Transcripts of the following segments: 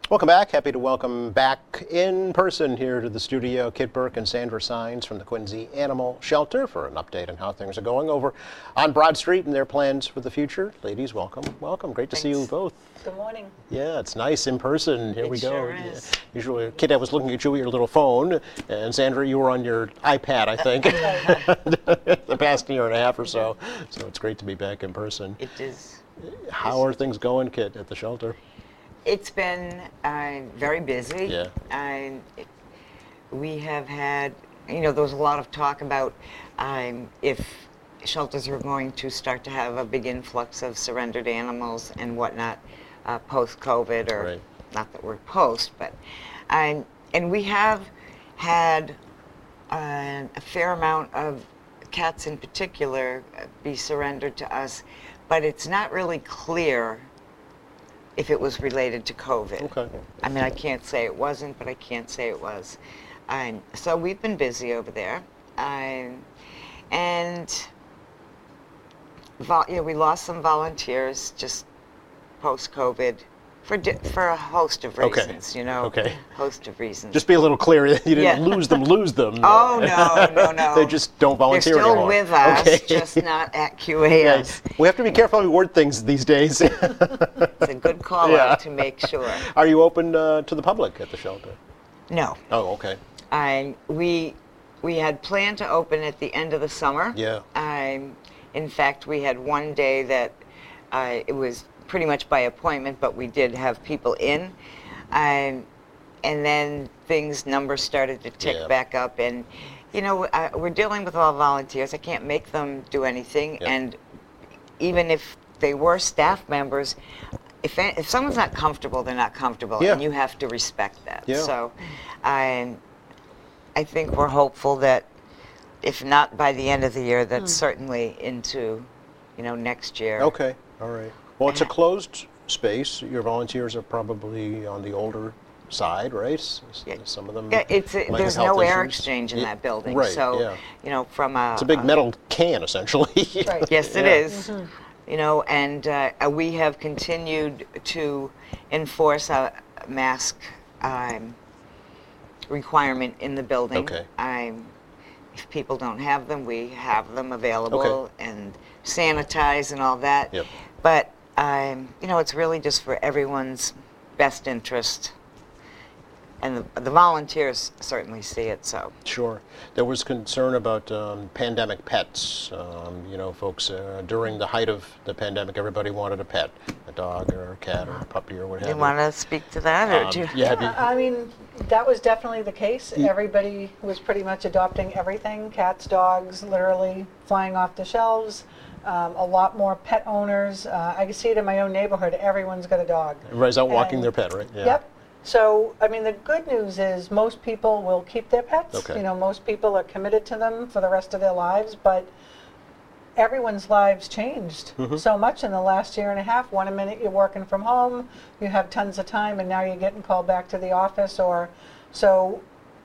Welcome back. Happy to welcome back in person here to the studio Kit Burke and Sandra Sines from the Quincy Animal Shelter for an update on how things are going over on Broad Street and their plans for the future. Ladies, welcome. Welcome. Great to see you both. Good morning. Yeah, it's nice in person. Here we go. Sure is. Usually, Kit, I was looking at you with your little phone, and Sandra, you were on your iPad, I think, the past year and a half or so. So it's great to be back in person. It is. How are things going, Kit, at the shelter? It's been very busy. Yeah. We have had, there was a lot of talk about if shelters were going to start to have a big influx of surrendered animals and whatnot post-COVID, or right. Not that we're post, but, and we have had a fair amount of cats in particular be surrendered to us, but it's not really clear if it was related to COVID. Okay. I mean, I can't say it wasn't, but I can't say it was. So we've been busy over there. We lost some volunteers just post-COVID for a host of reasons, Okay. Host of reasons. Just be a little clear. You didn't lose them. Oh, no. They just don't volunteer They're still anymore. with us, Okay. just not at QAS. We have to be careful how we word things these days. It's a good call out to make sure. Are you open to the public at the shelter? No. Oh, okay. We had planned to open at the end of the summer. Yeah. In fact, we had one day that it was pretty much by appointment, but we did have people in. And then numbers started to tick back up. And, we're dealing with all volunteers. I can't make them do anything. Yep. And even if they were staff members, if someone's not comfortable, they're not comfortable. Yeah. And you have to respect that. Yeah. So I think we're hopeful that if not by the end of the year, that's certainly into, next year. Okay. All right. Well, it's a closed space. Your volunteers are probably on the older side, right? Some of them. Yeah, might there's have health no air issues. exchange in that building. Right. So, yeah. from a. It's a big metal can, essentially. Right. Yes, it is. And we have continued to enforce a mask requirement in the building. Okay. If people don't have them, we have them available Okay. and sanitize and all that. Yep. But it's really just for everyone's best interest. And the volunteers certainly see it, so. Sure. There was concern about pandemic pets. Folks, during the height of the pandemic, everybody wanted a pet, a dog or a cat or a puppy or what have you. You want to speak to that, or do you? Yeah, I mean, that was definitely the case. Everybody was pretty much adopting everything, cats, dogs, literally flying off the shelves. A lot more pet owners. I can see it in my own neighborhood. Everyone's got a dog. Everybody's out walking their pet, right? Yeah. Yep. So, I mean, the good news is most people will keep their pets. Okay. Most people are committed to them for the rest of their lives, but everyone's lives changed so much in the last year and a half. One minute you're working from home, you have tons of time, and now you're getting called back to the office. So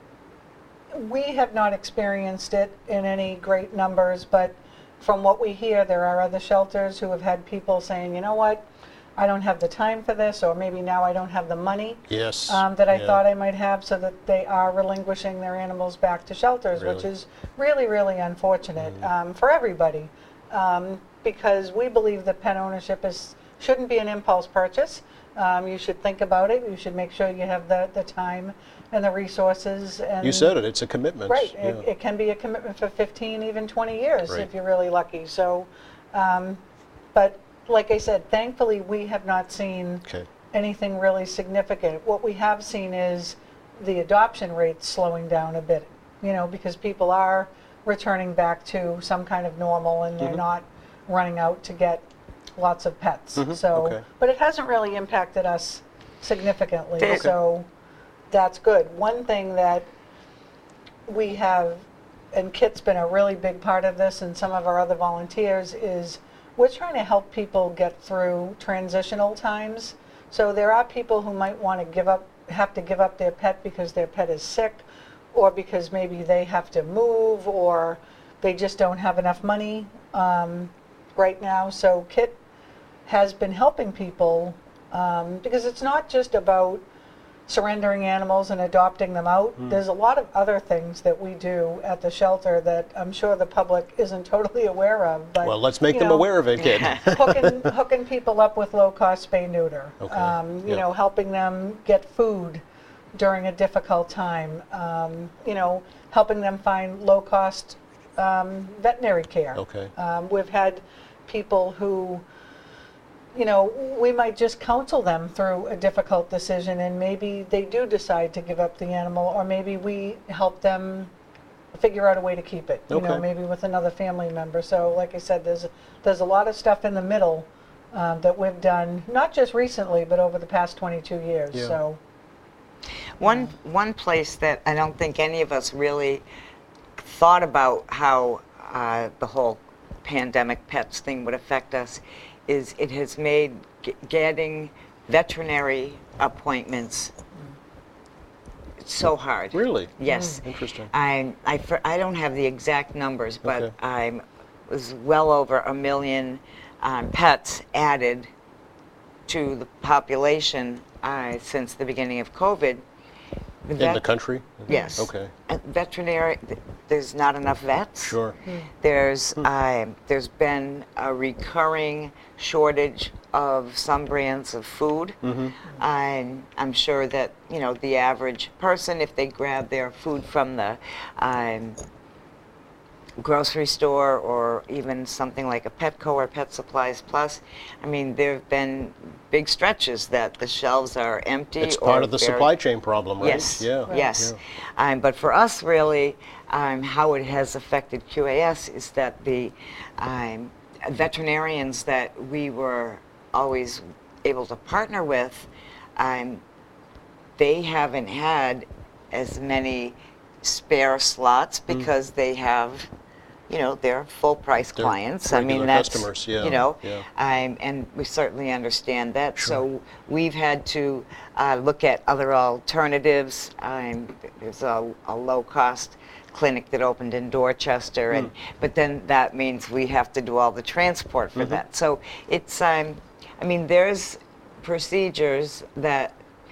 we have not experienced it in any great numbers, but from what we hear, there are other shelters who have had people saying, you know what, I don't have the time for this, or maybe now I don't have the money Yes. that I thought I might have, so that they are relinquishing their animals back to shelters, which Really? is really, really unfortunate for everybody, because we believe that pet ownership shouldn't be an impulse purchase. You should think about it. You should make sure you have the time and the resources. And You said it. It's a commitment. right, Yeah. it can be a commitment for 15, even 20 years Right. if you're really lucky. So, but like I said, thankfully we have not seen Okay. anything really significant. What we have seen is the adoption rates slowing down a bit, because people are returning back to some kind of normal, and they're not running out to get lots of pets. So, Okay. but it hasn't really impacted us significantly. Okay. So that's good. One thing that we have, and Kit's been a really big part of this, and some of our other volunteers, is we're trying to help people get through transitional times. So there are people who might want to have to give up their pet because their pet is sick, or because maybe they have to move, or they just don't have enough money right now. So Kit has been helping people because it's not just about surrendering animals and adopting them out. There's a lot of other things that we do at the shelter that I'm sure the public isn't totally aware of. But, Well, let's make you them know, aware of it, kid. hooking people up with low-cost spay-neuter. Okay. You know, helping them get food during a difficult time. You know, helping them find low-cost veterinary care. Okay. We've had people who, you know, we might just counsel them through a difficult decision, and maybe they do decide to give up the animal, or maybe we help them figure out a way to keep it, you know, Okay. maybe with another family member. So like I said, there's a lot of stuff in the middle that we've done, not just recently, but over the past 22 years. Yeah. So One place that I don't think any of us really thought about how the whole pandemic pets thing would affect us is it has made getting veterinary appointments so hard. Really? Yes. Interesting. I don't have the exact numbers, but Okay. I was well over 1 million pets added to the population since the beginning of COVID. In the country? Yes. Okay. Veterinary, there's not enough vets. Sure. There's been a recurring shortage of some brands of food. I'm sure that, you know, the average person, if they grab their food from the grocery store or even something like a Petco or Pet Supplies Plus, I mean, there have been big stretches that the shelves are empty. It's or part of the very- supply chain problem, right? Yes. Yeah. Yes. Yeah. But for us, really, how it has affected QAS is that the veterinarians that we were always able to partner with, they haven't had as many spare slots because they have, you know, they're full price They're clients. regular that's, customers, yeah, you know, yeah. and we certainly understand that. So we've had to look at other alternatives. There's a low-cost clinic that opened in Dorchester, and but then that means we have to do all the transport for that. So it's, I mean, there's procedures that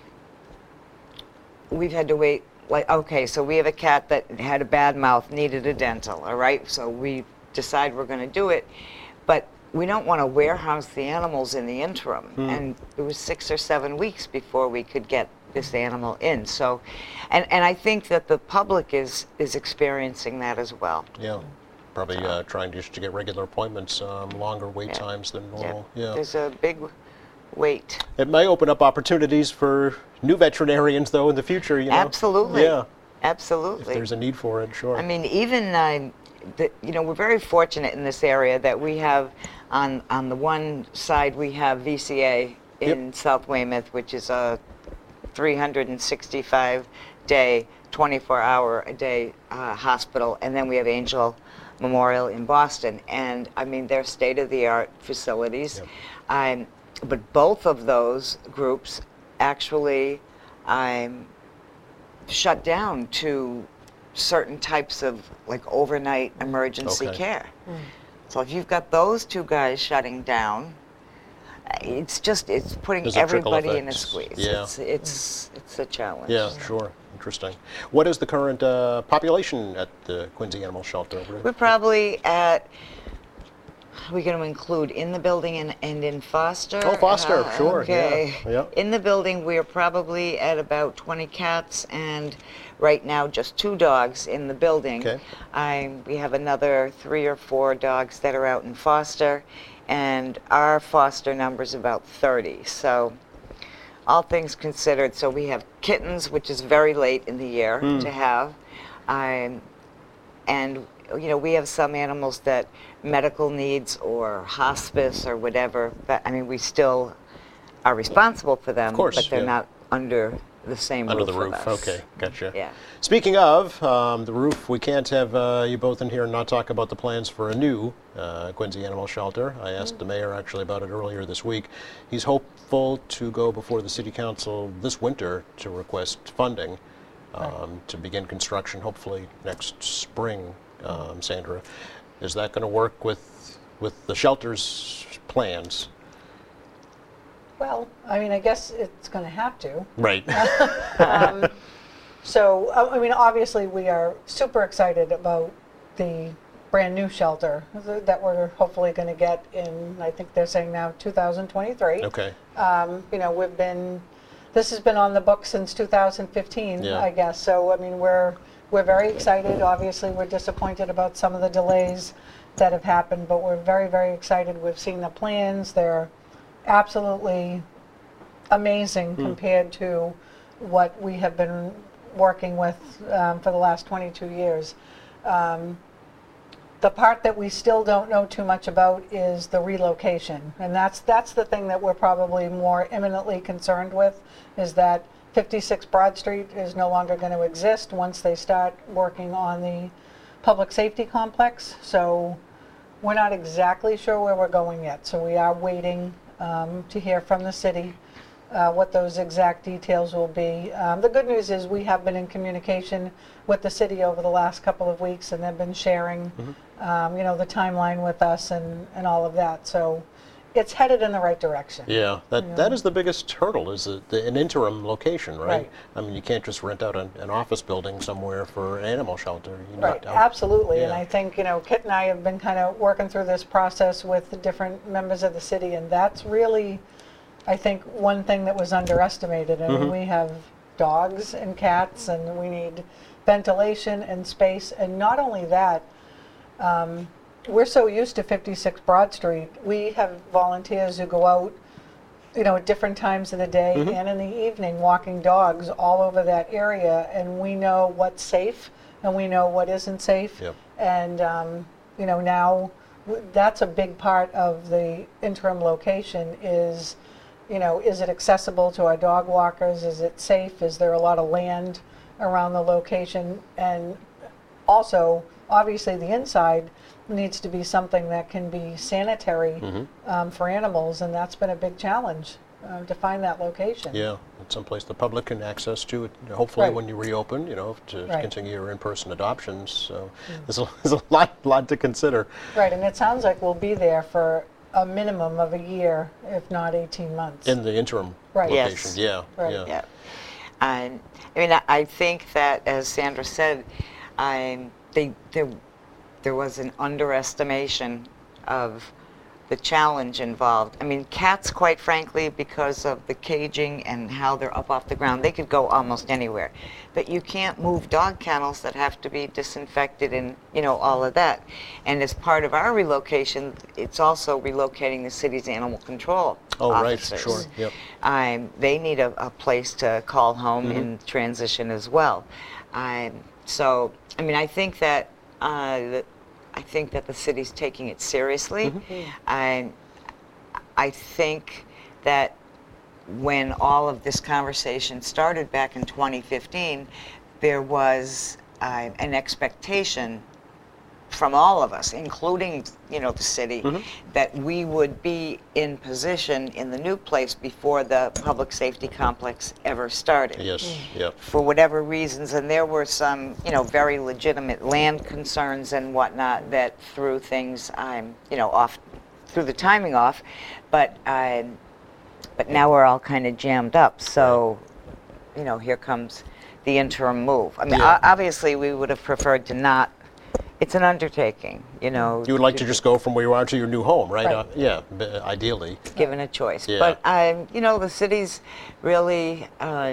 we've had to wait. Like, okay, so we have a cat that had a bad mouth, needed a dental, all right? So we decide we're going to do it, but we don't want to warehouse the animals in the interim. And it was 6 or 7 weeks before we could get this animal in. So, and I think that the public is experiencing that as well. Yeah. Probably trying to get regular appointments, longer wait times than normal. Yeah. There's a big wait. It may open up opportunities for new veterinarians, though, in the future, you know? Absolutely. Yeah. Absolutely. If there's a need for it, sure. I mean, even, you know, we're very fortunate in this area that we have, on the one side, we have VCA in South Weymouth, which is a 365-day, 24-hour-a-day hospital, and then we have Angel Memorial in Boston. And, I mean, they're state-of-the-art facilities. But both of those groups actually shut down to certain types of like overnight emergency Okay. care. So if you've got those two guys shutting down, it's putting There's a trickle everybody in a effect. squeeze. Yeah. It's a challenge. Yeah, sure. Interesting. What is the current population at the Quincy Animal Shelter? We're probably at, we're going to include in the building and in Foster. Oh, Foster, sure, Okay. yeah, yeah. In the building, we're probably at about 20 cats and right now just 2 dogs in the building. Okay. We have another 3 or 4 dogs that are out in Foster, and our Foster number's about 30. So all things considered, so we have kittens, which is very late in the year to have. And you know, we have some animals that medical needs or hospice or whatever, but I mean, we still are responsible for them, Of course, but they're yeah. not under the same Under roof the roof. with us. Okay, gotcha. Yeah. Speaking of the roof, we can't have you both in here and not talk about the plans for a new Quincy Animal Shelter. I asked the mayor actually about it earlier this week. He's hopeful to go before the city council this winter to request funding to begin construction, hopefully next spring. Sandra, is that going to work with the shelter's plans? Well, I mean, I guess it's going to have to. Right. So, I mean, obviously, we are super excited about the brand new shelter that we're hopefully going to get in, I think they're saying now 2023. Okay. You know, this has been on the books since 2015, Yeah. I guess. So, I mean, we're very excited. Obviously, we're disappointed about some of the delays that have happened, but we're very, very excited. We've seen the plans. They're absolutely amazing compared to what we have been working with for the last 22 years. The part that we still don't know too much about is the relocation, and that's the thing that we're probably more imminently concerned with, is that 56 Broad Street is no longer going to exist once they start working on the public safety complex. So we're not exactly sure where we're going yet. So we are waiting to hear from the city what those exact details will be. The good news is we have been in communication with the city over the last couple of weeks, and they've been sharing, you know, the timeline with us and all of that. So it's headed in the right direction. Yeah, that is the biggest hurdle, is an interim location, right? Right. I mean, you can't just rent out an office building somewhere for an animal shelter. You Right, need- absolutely. And Yeah. I think, you know, Kit and I have been kind of working through this process with the different members of the city, and that's really, I think, one thing that was underestimated. I mean, we have dogs and cats, and we need ventilation and space. And not only that, we're so used to 56 Broad Street. We have volunteers who go out, you know, at different times of the day and in the evening, walking dogs all over that area, and we know what's safe and we know what isn't safe. Yep. And you know, now that's a big part of the interim location is, you know, is it accessible to our dog walkers? Is it safe? Is there a lot of land around the location? And also, obviously, the inside needs to be something that can be sanitary for animals, and that's been a big challenge to find that location. Yeah, it's someplace the public can access to it, hopefully Right. when you reopen, you know, to Right. continue your in-person adoptions. So there's a lot to consider. Right, and it sounds like we'll be there for a minimum of a year, if not 18 months. In the interim Right. location, Yes. yeah. Right. Yeah. Yeah. I mean, I think that, as Sandra said, there was an underestimation of the challenge involved. I mean, cats, quite frankly, because of the caging and how they're up off the ground, they could go almost anywhere. But you can't move dog kennels that have to be disinfected and, you know, all of that. And as part of our relocation, it's also relocating the city's animal control Oh, right, officers. sure, yep. They need a place to call home in transition as well. So, I mean, I think that the city's taking it seriously. I think that when all of this conversation started back in 2015, there was an expectation from all of us, including, you know, the city, that we would be in position in the new place before the public safety complex ever started. Yes, yep. For whatever reasons, and there were some, you know, very legitimate land concerns and whatnot that threw things, you know, off, threw the timing off, but now we're all kind of jammed up. So, you know, here comes the interim move. I mean, Yeah. obviously, we would have preferred to not. It's an undertaking, you know. You would like to just go from where you are to your new home, right? Right. Yeah, ideally. Given a choice. Yeah. But, you know, the city's really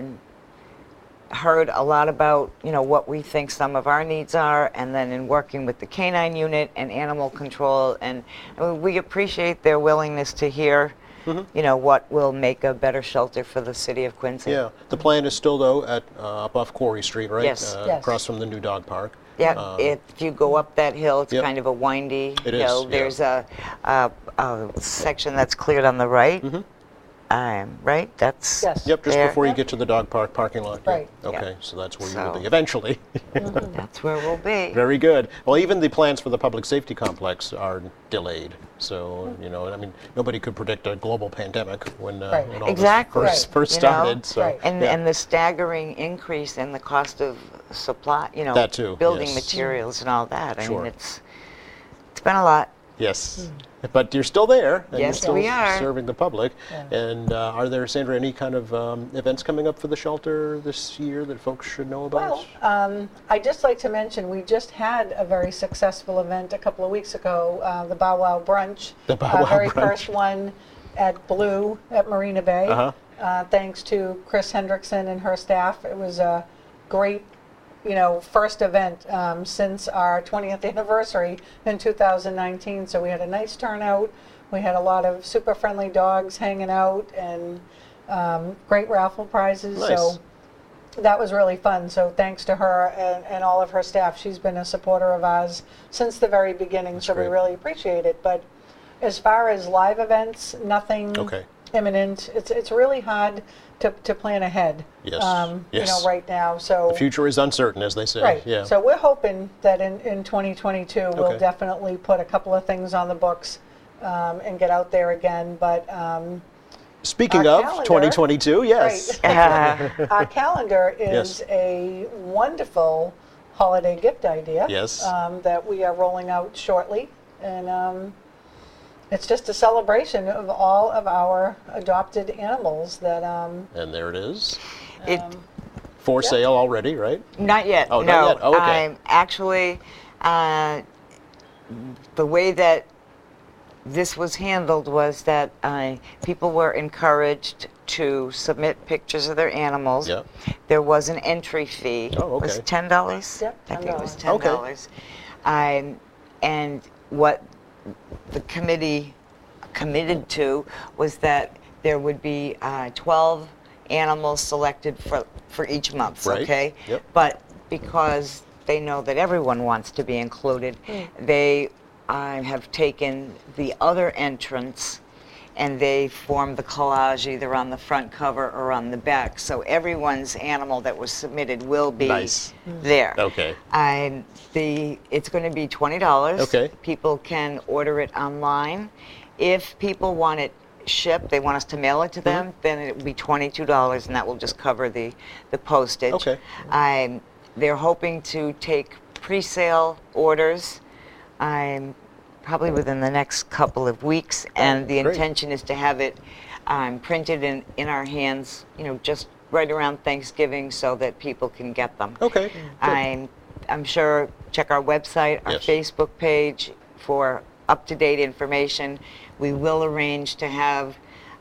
heard a lot about, you know, what we think some of our needs are, and then in working with the canine unit and animal control, and I mean, we appreciate their willingness to hear, you know, what will make a better shelter for the city of Quincy. Yeah, the plan is still, though, at up off Quarry Street, right? Yes. Yes. Across from the new dog park. Yeah, if you go up that hill, it's Yep. kind of a windy It is, hill. yeah. There's a section that's cleared on the right. Right? That's Yes. Yep, just there. before you get to the dog park parking lot. yeah. Right. Okay, so that's where you will So- be eventually. That's where we'll be. Very good. Well, even the plans for the public safety complex are delayed. So, you know, I mean, nobody could predict a global pandemic when, Right. when all Exactly. this first You know? started. So, Right. And yeah. and the staggering increase in the cost of supply, you know, That too, building yes. materials and all that. I Sure. mean, it's been a lot. Yes. But you're still there, and Yes, you're still we are. serving the public. Yeah. And are there, Sandra, any kind of events coming up for the shelter this year that folks should know about? Well, I'd just like to mention, we just had a very successful event a couple of weeks ago, the Bow Wow Brunch. The Bow Our Wow very Brunch. first one at Blue at Marina Bay. Uh-huh. Thanks to Chris Hendrickson and her staff. It was a great, first event since our 20th anniversary in 2019. So we had a nice turnout. We had a lot of super friendly dogs hanging out and great raffle prizes. Nice. So that was really fun. So thanks to her and all of her staff. She's been a supporter of ours since the very beginning. So we great. really appreciate it. But as far as live events, nothing Okay. imminent. It's really hard to plan ahead. Yes. Yes. Right now. So The future is uncertain, as they say. right. Yeah. So we're hoping that in 2022 we'll Okay. definitely put a couple of things on the books and get out there again. But Speaking our of calendar- 2022, yes. right. Our calendar is Yes. a wonderful holiday gift idea. Yes. That we are rolling out shortly, and it's just a celebration of all of our adopted animals that. And there it is. It, For sale already, right? Not yet. Oh, no. not yet. Oh, okay. I'm actually, the way that this was handled was that people were encouraged to submit pictures of their animals. Yep. There was an entry fee. Oh, okay. Was it $10? Yep, I think it was $10. $10. And what the committee committed to was that there would be 12 animals selected for each month, Right. okay? Yep. But because they know that everyone wants to be included, they have taken the other entrance and they formed the collage either on the front cover or on the back. So everyone's animal that was submitted will be Nice. there. Okay. It's going to be $20. Okay. People can order it online. If people want it shipped, they want us to mail it to them, then it will be $22, and that will just cover the postage. Okay. They're hoping to take pre-sale orders probably within the next couple of weeks, and the great. intention is to have it printed in our hands, just right around Thanksgiving so that people can get them. Okay. Good. I'm sure, check our website, our Yes. Facebook page for up-to-date information. We will arrange to have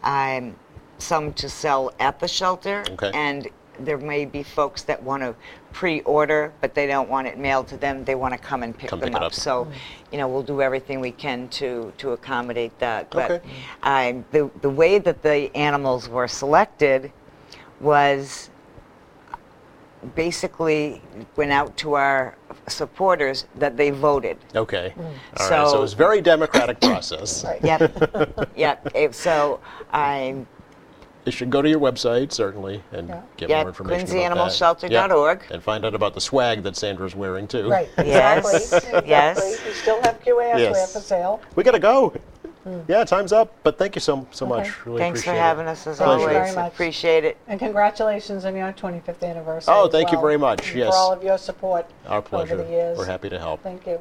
some to sell at the shelter. Okay. And there may be folks that want to pre-order, but they don't want it mailed to them. They want to come and pick Come them pick it up. up. So, we'll do everything we can to accommodate that. Okay. But the way that the animals were selected was basically went out to our supporters that they voted. Okay. All right. So So- it was a very democratic process. Right. Yep. Yep. So You should go to your website, certainly, and Yeah. get Yep, more information about that. QuincyAnimalShelter.org. Yep. And find out about the swag that Sandra's wearing, too. Right. Yes, Exactly. yes. Exactly. We still have QAS Yes. wear for sale. We got to go. Yeah, time's up. But thank you so much. Really Thanks for appreciate having it. us as Pleasure. Thank you very always. much. Appreciate it. And congratulations on your 25th anniversary. Oh, as thank you well, very much. and Yes. For all of your support Our pleasure. over the years. We're happy to help. Thank you.